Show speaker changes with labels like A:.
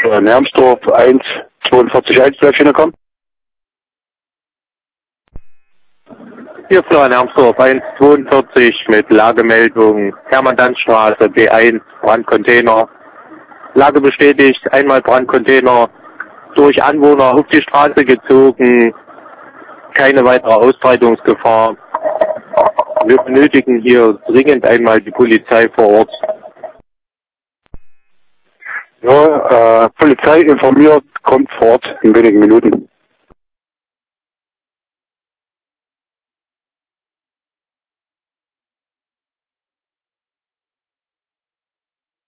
A: Hermsdorf 1, 42 1, darf ich hinkommen?
B: Hier Florian Hermsdorf 142 mit Lagemeldung Hermann-Danz-Straße B1 Brandcontainer. Lage bestätigt, einmal Brandcontainer durch Anwohner auf die Straße gezogen, keine weitere Ausbreitungsgefahr. Wir benötigen hier dringend einmal die Polizei vor Ort.
A: Ja, Polizei informiert, kommt vor Ort in wenigen Minuten.